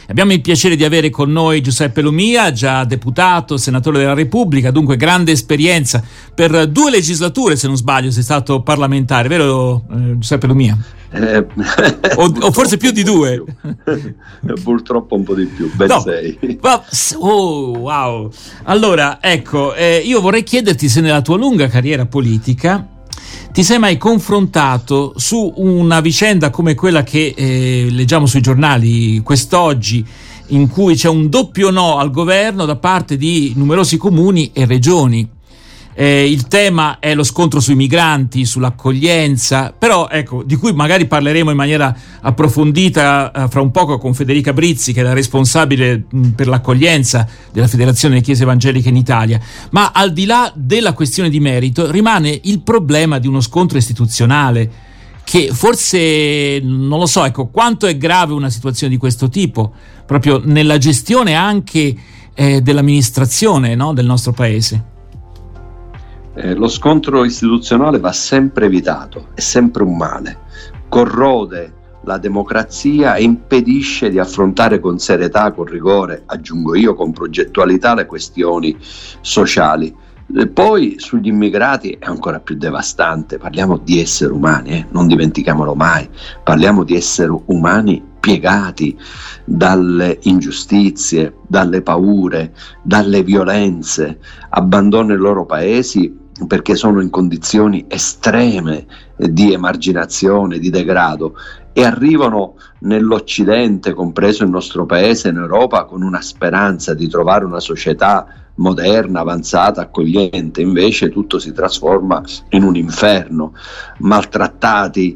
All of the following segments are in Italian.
Abbiamo il piacere di avere con noi Giuseppe Lumia, già deputato, senatore della Repubblica, dunque grande esperienza. Per 2 legislature, se non sbaglio, sei stato parlamentare, vero Giuseppe Lumia? O forse più di 2? Purtroppo un po' di più, 6. Oh, wow! Allora, ecco, io vorrei chiederti se nella tua lunga carriera politica ti sei mai confrontato su una vicenda come quella che leggiamo sui giornali quest'oggi, in cui c'è un doppio no al governo da parte di numerosi comuni e regioni. Il tema è lo scontro sui migranti, sull'accoglienza, però ecco, di cui magari parleremo in maniera approfondita fra un poco con Federica Brizzi, che è la responsabile per l'accoglienza della Federazione delle Chiese Evangeliche in Italia. Ma al di là della questione di merito rimane il problema di uno scontro istituzionale, che forse, non lo so, ecco, quanto è grave una situazione di questo tipo, proprio nella gestione anche dell'amministrazione, no, del nostro Paese. Lo scontro istituzionale va sempre evitato, è sempre un male, corrode la democrazia e impedisce di affrontare con serietà, con rigore, aggiungo io, con progettualità le questioni sociali. Poi sugli immigrati è ancora più devastante, parliamo di esseri umani, non dimentichiamolo mai, parliamo di esseri umani piegati dalle ingiustizie, dalle paure, dalle violenze, abbandonano i loro paesi perché sono in condizioni estreme di emarginazione, di degrado, e arrivano nell'Occidente, compreso il nostro paese, in Europa, con una speranza di trovare una società moderna, avanzata, accogliente. Invece tutto si trasforma in un inferno, maltrattati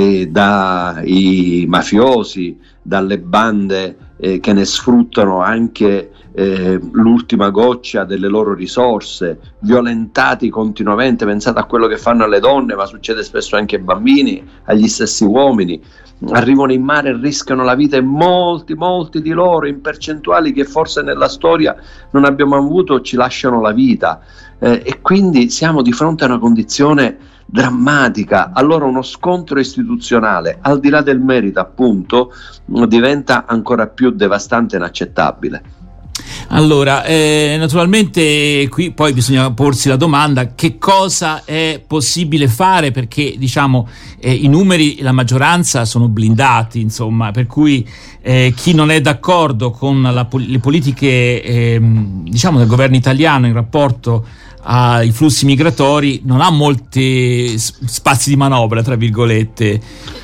dai mafiosi, dalle bande che ne sfruttano anche l'ultima goccia delle loro risorse, violentati continuamente. Pensate a quello che fanno alle donne, ma succede spesso anche ai bambini, agli stessi uomini. Arrivano in mare e rischiano la vita, e molti di loro, in percentuali che forse nella storia non abbiamo avuto, ci lasciano la vita, e quindi siamo di fronte a una condizione drammatica. Allora uno scontro istituzionale, al di là del merito appunto, diventa ancora più devastante e inaccettabile. Allora, naturalmente qui poi bisogna porsi la domanda: che cosa è possibile fare? Perché diciamo i numeri, la maggioranza sono blindati, insomma, per cui chi non è d'accordo con le politiche diciamo del governo italiano in rapporto ai flussi migratori non ha molti spazi di manovra, tra virgolette.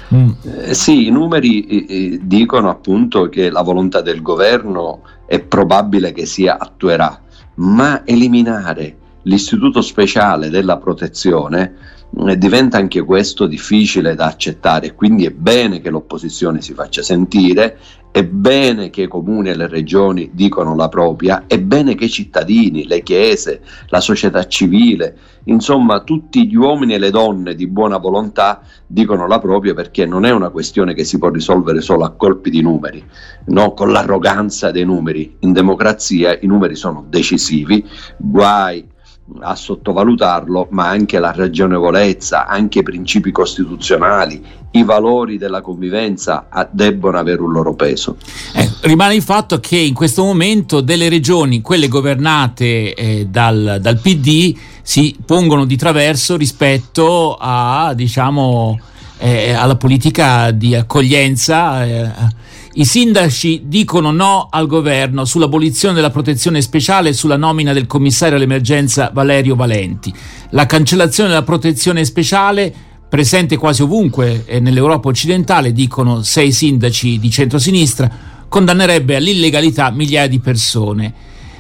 Sì, i numeri dicono appunto che la volontà del governo è probabile che si attuerà, ma eliminare l'istituto speciale della protezione diventa anche questo difficile da accettare. Quindi è bene che l'opposizione si faccia sentire, è bene che i comuni e le regioni dicano la propria, è bene che i cittadini, le chiese, la società civile, insomma tutti gli uomini e le donne di buona volontà dicono la propria, perché non è una questione che si può risolvere solo a colpi di numeri, no? Con l'arroganza dei numeri. In democrazia i numeri sono decisivi, guai a sottovalutarlo, ma anche la ragionevolezza, anche i principi costituzionali, i valori della convivenza debbono avere un loro peso. Rimane il fatto che in questo momento delle regioni, quelle governate dal PD, si pongono di traverso rispetto a, diciamo, alla politica di accoglienza. I sindaci dicono no al governo sull'abolizione della protezione speciale e sulla nomina del commissario all'emergenza Valerio Valenti. La cancellazione della protezione speciale, presente quasi ovunque nell'Europa occidentale, dicono 6 sindaci di centrosinistra, condannerebbe all'illegalità migliaia di persone.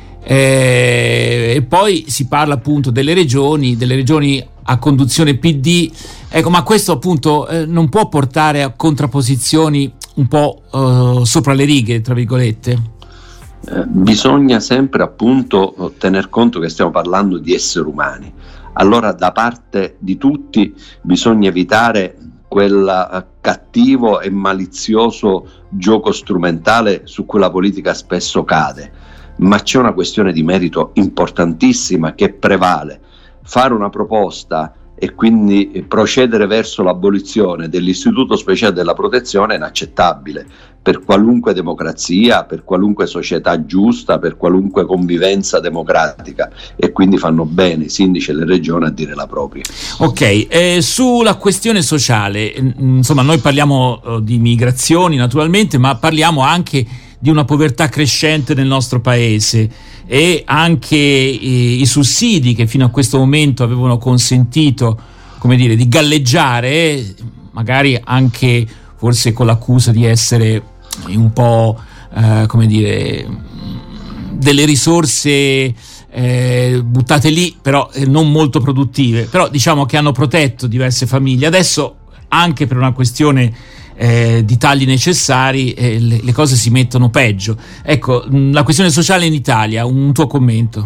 E poi si parla appunto delle regioni a conduzione PD. Ecco, ma questo appunto non può portare a contrapposizioni un po' sopra le righe, tra virgolette? Bisogna sempre appunto tener conto che stiamo parlando di esseri umani. Allora da parte di tutti bisogna evitare quel cattivo e malizioso gioco strumentale su cui la politica spesso cade, ma c'è una questione di merito importantissima che prevale. Fare una proposta e quindi procedere verso l'abolizione dell'istituto speciale della protezione è inaccettabile per qualunque democrazia, per qualunque società giusta, per qualunque convivenza democratica, e quindi fanno bene i sindaci e le regioni a dire la propria. Ok, sulla questione sociale, insomma, noi parliamo di migrazioni naturalmente, ma parliamo anche di una povertà crescente nel nostro paese, e anche i sussidi che fino a questo momento avevano consentito, come dire, di galleggiare, magari anche forse con l'accusa di essere un po' come dire, delle risorse buttate lì, però non molto produttive, però diciamo che hanno protetto diverse famiglie. Adesso, anche per una questione di tagli necessari, le cose si mettono peggio. Ecco, la questione sociale in Italia, un tuo commento?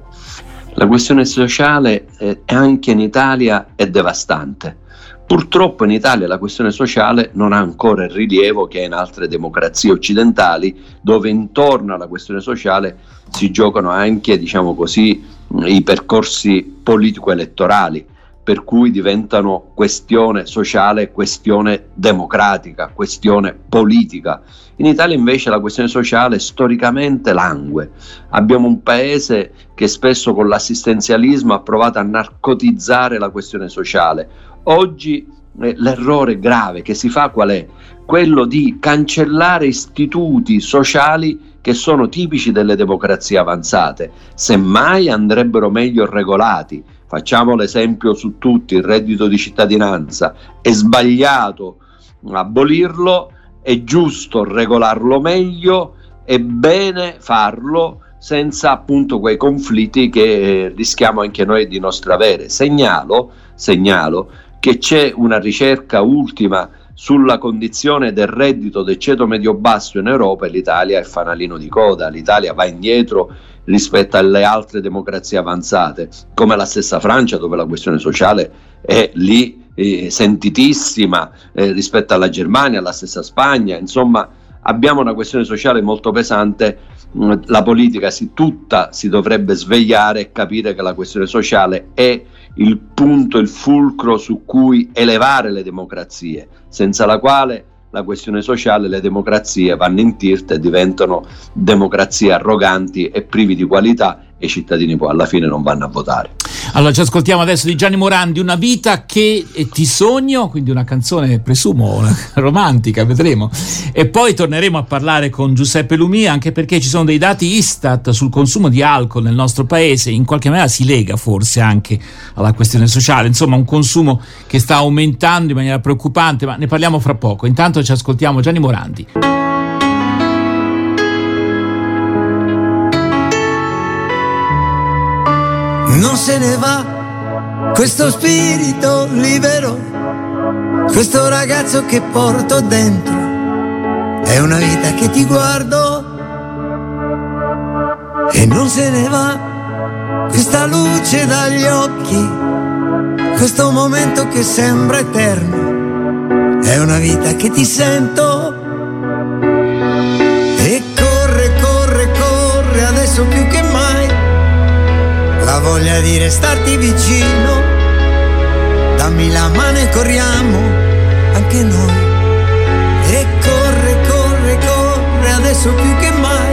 La questione sociale anche in Italia è devastante. Purtroppo in Italia la questione sociale non ha ancora il rilievo che ha in altre democrazie occidentali, dove intorno alla questione sociale si giocano anche, diciamo così, i percorsi politico-elettorali, per cui diventano questione sociale, questione democratica, questione politica. In Italia invece la questione sociale storicamente langue. Abbiamo un paese che spesso con l'assistenzialismo ha provato a narcotizzare la questione sociale. Oggi l'errore grave che si fa qual è? Quello di cancellare istituti sociali che sono tipici delle democrazie avanzate. Semmai andrebbero meglio regolati. Facciamo l'esempio su tutti: il reddito di cittadinanza. È sbagliato abolirlo, è giusto regolarlo meglio, è bene farlo senza appunto quei conflitti che rischiamo anche noi di non avere. Segnalo che c'è una ricerca ultima sulla condizione del reddito del ceto medio-basso in Europa e l'Italia è fanalino di coda. L'Italia va indietro rispetto alle altre democrazie avanzate, come la stessa Francia, dove la questione sociale è lì sentitissima, rispetto alla Germania, alla stessa Spagna. Insomma, abbiamo una questione sociale molto pesante. La politica tutta si dovrebbe svegliare e capire che la questione sociale è il punto, il fulcro su cui elevare le democrazie, senza la quale la questione sociale, le democrazie vanno in tilt e diventano democrazie arroganti e privi di qualità, e i cittadini poi alla fine non vanno a votare. Allora ci ascoltiamo adesso di Gianni Morandi, Una vita che ti sogno, quindi una canzone presumo romantica, vedremo, e poi torneremo a parlare con Giuseppe Lumia, anche perché ci sono dei dati Istat sul consumo di alcol nel nostro paese. In qualche maniera si lega forse anche alla questione sociale, insomma un consumo che sta aumentando in maniera preoccupante, ma ne parliamo fra poco. Intanto ci ascoltiamo Gianni Morandi. Non se ne va questo spirito libero, questo ragazzo che porto dentro. È una vita che ti guardo e non se ne va questa luce dagli occhi, questo momento che sembra eterno. È una vita che ti sento e corre, corre, corre adesso più che mai. La voglia di restarti vicino, dammi la mano e corriamo anche noi. E corre, corre, corre adesso più che mai.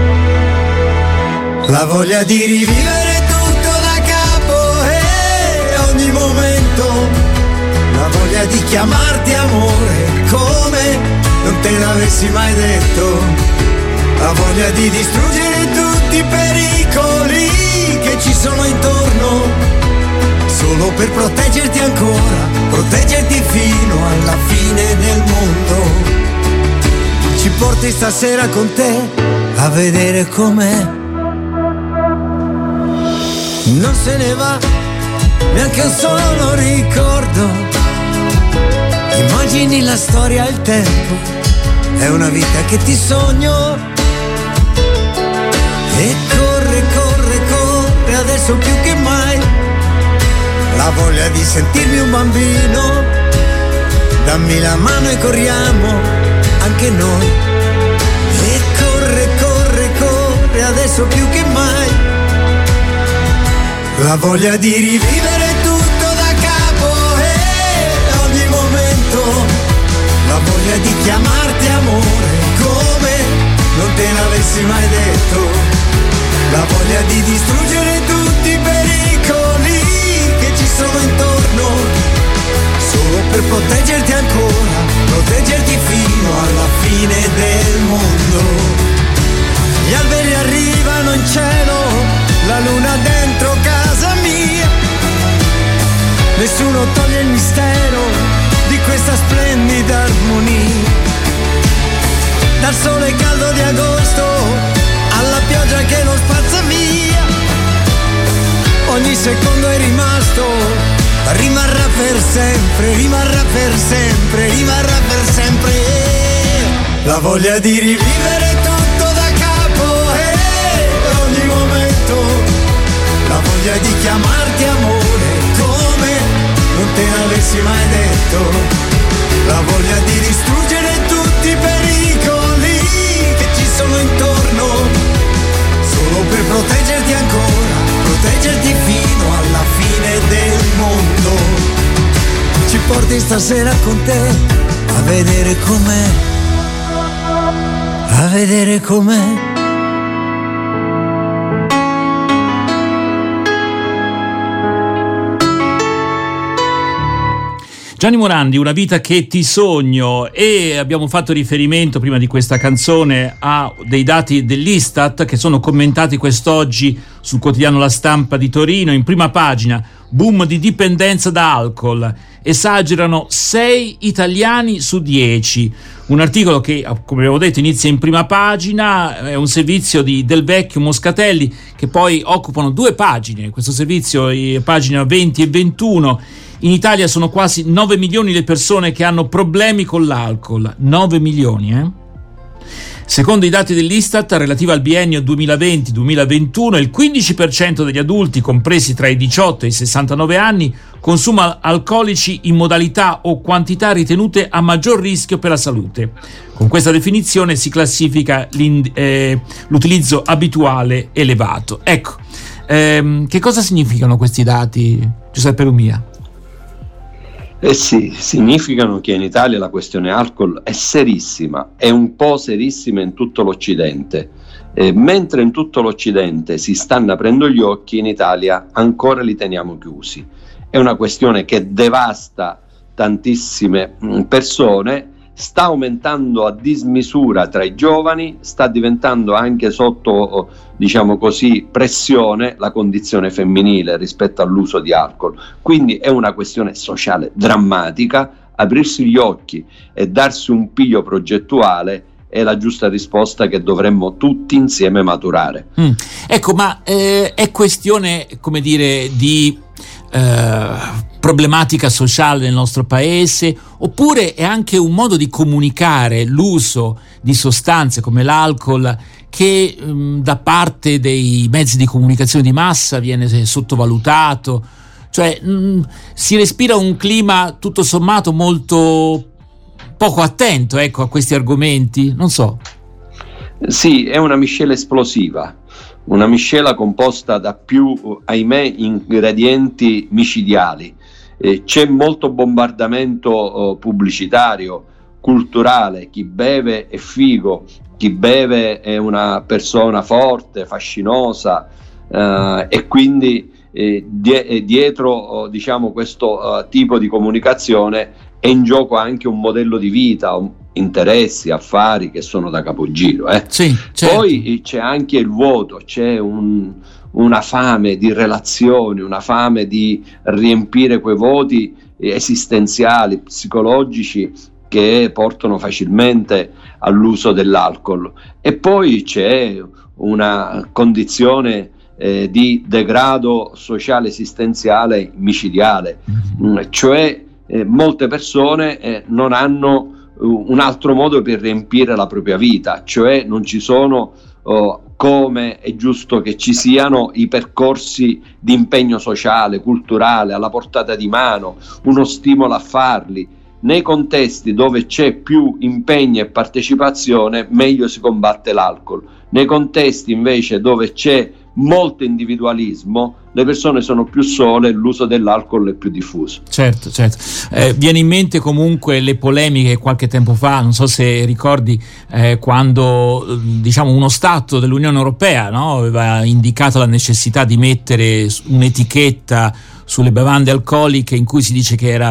La voglia di rivivere tutto da capo e ogni momento. La voglia di chiamarti amore come non te l'avessi mai detto. La voglia di distruggere tutti i pericoli che ci sono intorno, solo per proteggerti ancora, proteggerti fino alla fine del mondo. Ci porti stasera con te a vedere com'è. Non se ne va neanche un solo ricordo. Immagini la storia, il tempo, è una vita che ti sogno. E corre, corre, corre adesso più che mai. La voglia di sentirmi un bambino, dammi la mano e corriamo anche noi. E corre, corre, corre adesso più che mai. La voglia di rivivere tutto da capo la voglia di chiamarti amore come non te l'avessi mai detto, la voglia di distruggere tutti i pericoli che ci sono intorno, solo per proteggerti ancora, proteggerti fino alla fine del mondo. Gli alberi arrivano in cielo, la luna dentro casa mia, nessuno toglie il mistero di questa splendida armonia. Dal sole caldo di agosto alla pioggia che lo spazza via, ogni secondo è rimasto, rimarrà per sempre, rimarrà per sempre, rimarrà per sempre. La voglia di rivivere tutto da capo ogni momento, la voglia di chiamarti amore come non te l'avessi mai detto, la voglia di distruggere tutti i pericoli che ci sono intorno, solo per proteggerti ancora, proteggerti fino alla fine del mondo. Ci porti stasera con te a vedere com'è, a vedere com'è. Gianni Morandi, Una vita che ti sogno, e abbiamo fatto riferimento prima di questa canzone a dei dati dell'Istat che sono commentati quest'oggi sul quotidiano La Stampa di Torino. In prima pagina: boom di dipendenza da alcol, esagerano 6 italiani su 10. Un articolo che, come avevo detto, inizia in prima pagina, è un servizio di Del Vecchio, Moscatelli, che poi occupano 2 pagine, questo servizio, pagina 20 e 21. In Italia sono quasi 9 milioni le persone che hanno problemi con l'alcol. 9 milioni, Secondo i dati dell'Istat, relativi al biennio 2020-2021, il 15% degli adulti compresi tra i 18 e i 69 anni consuma alcolici in modalità o quantità ritenute a maggior rischio per la salute. Con questa definizione si classifica l'utilizzo abituale elevato. Ecco, che cosa significano questi dati, Giuseppe Lumia? Sì, significano che in Italia la questione alcol è serissima, è un po' serissima in tutto l'Occidente, mentre in tutto l'Occidente si stanno aprendo gli occhi, in Italia ancora li teniamo chiusi. È una questione che devasta tantissime persone, sta aumentando a dismisura tra i giovani, sta diventando anche sotto, diciamo così, pressione la condizione femminile rispetto all'uso di alcol. Quindi è una questione sociale drammatica. Aprirsi gli occhi e darsi un piglio progettuale è la giusta risposta che dovremmo tutti insieme maturare. Ecco, ma è questione, come dire, di problematica sociale nel nostro paese, oppure è anche un modo di comunicare l'uso di sostanze come l'alcol che da parte dei mezzi di comunicazione di massa viene sottovalutato? Cioè si respira un clima tutto sommato molto poco attento, ecco, a questi argomenti, non so. Sì, è una miscela esplosiva, una miscela composta da più, ahimè, ingredienti micidiali. C'è molto bombardamento pubblicitario, culturale. Chi beve è figo, chi beve è una persona forte, fascinosa, e quindi dietro diciamo questo tipo di comunicazione è in gioco anche un modello di vita, interessi, affari che sono da capogiro. Sì, certo. Poi c'è anche il vuoto, c'è una fame di relazioni, una fame di riempire quei vuoti esistenziali, psicologici, che portano facilmente all'uso dell'alcol. E poi c'è una condizione di degrado sociale esistenziale micidiale, cioè molte persone non hanno un altro modo per riempire la propria vita, cioè non ci sono, come è giusto che ci siano, i percorsi di impegno sociale, culturale alla portata di mano, uno stimolo a farli. Nei contesti dove c'è più impegno e partecipazione, meglio si combatte l'alcol. Nei contesti invece dove c'è molto individualismo, le persone sono più sole e l'uso dell'alcol è più diffuso. Certo. Viene in mente comunque le polemiche qualche tempo fa, non so se ricordi, quando diciamo uno Stato dell'Unione Europea, no, aveva indicato la necessità di mettere un'etichetta sulle bevande alcoliche in cui si dice che era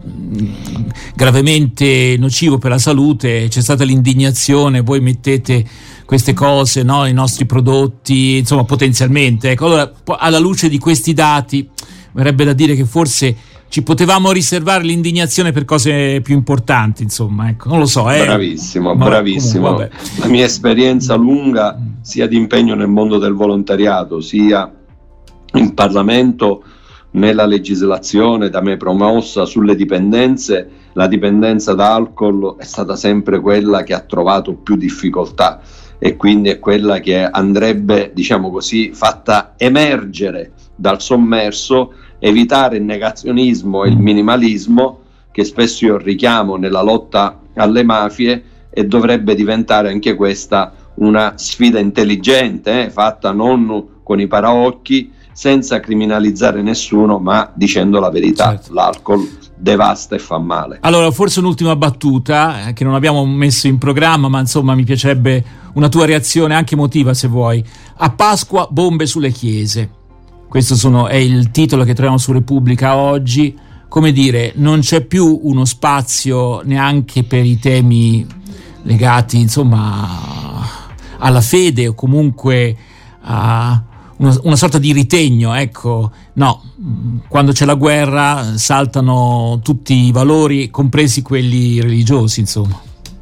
gravemente nocivo per la salute. C'è stata l'indignazione, voi mettete queste cose, no, i nostri prodotti, insomma, potenzialmente. Ecco, allora, alla luce di questi dati, verrebbe da dire che forse ci potevamo riservare l'indignazione per cose più importanti, insomma, ecco, non lo so. Bravissimo. Comunque, la mia esperienza lunga, sia di impegno nel mondo del volontariato, sia in Parlamento, nella legislazione da me promossa sulle dipendenze, la dipendenza da alcol è stata sempre quella che ha trovato più difficoltà, e quindi è quella che andrebbe, diciamo così, fatta emergere dal sommerso, evitare il negazionismo e il minimalismo che spesso io richiamo nella lotta alle mafie, e dovrebbe diventare anche questa una sfida intelligente, fatta non con i paraocchi, senza criminalizzare nessuno, ma dicendo la verità. Certo. L'alcol devasta e fa male. Allora, forse un'ultima battuta che non abbiamo messo in programma, ma insomma mi piacerebbe una tua reazione anche emotiva, se vuoi. A Pasqua bombe sulle chiese. Questo è il titolo che troviamo su Repubblica oggi. Come dire, non c'è più uno spazio neanche per i temi legati, insomma, alla fede o comunque a una sorta di ritegno, ecco. No, quando c'è la guerra saltano tutti i valori, compresi quelli religiosi, insomma.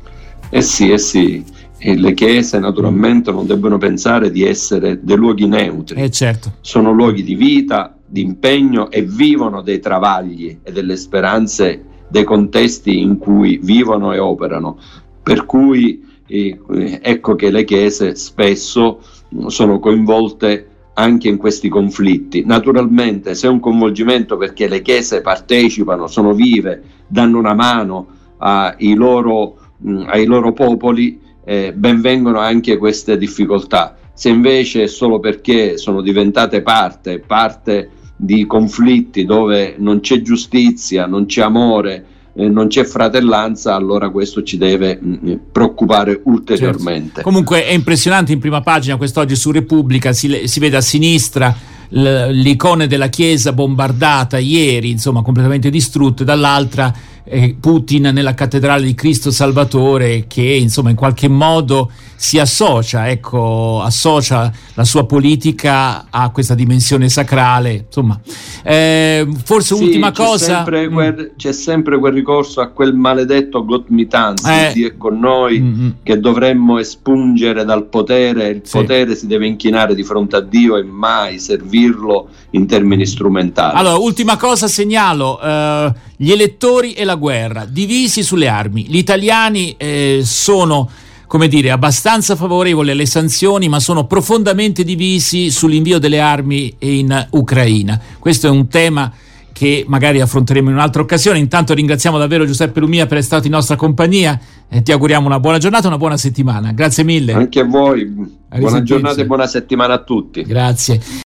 Sì. E le chiese naturalmente non debbono pensare di essere dei luoghi neutri. Certo. Sono luoghi di vita, di impegno, e vivono dei travagli e delle speranze dei contesti in cui vivono e operano. Per cui ecco che le chiese spesso sono coinvolte anche in questi conflitti. Naturalmente, se è un coinvolgimento perché le chiese partecipano, sono vive, danno una mano ai loro popoli, ben vengono anche queste difficoltà. Se invece è solo perché sono diventate parte di conflitti dove non c'è giustizia, non c'è amore, non c'è fratellanza, allora questo ci deve preoccupare ulteriormente. Certo. Comunque è impressionante, in prima pagina quest'oggi su Repubblica si vede a sinistra l'icona della chiesa bombardata ieri, insomma completamente distrutta, dall'altra Putin nella cattedrale di Cristo Salvatore, che insomma in qualche modo si associa la sua politica a questa dimensione sacrale, insomma. Forse ultima cosa, c'è sempre quel ricorso a quel maledetto Gott mit uns, Dio è con noi, che dovremmo espungere dal potere. Il potere si deve inchinare di fronte a Dio e mai servirlo in termini strumentali. Allora, ultima cosa, segnalo gli elettori e la guerra, divisi sulle armi. Gli italiani sono, come dire, abbastanza favorevoli alle sanzioni, ma sono profondamente divisi sull'invio delle armi in Ucraina. Questo è un tema che magari affronteremo in un'altra occasione. Intanto ringraziamo davvero Giuseppe Lumia per essere stato in nostra compagnia e ti auguriamo una buona giornata, una buona settimana. Grazie mille. Anche a voi, buona giornata e buona settimana a tutti. Grazie.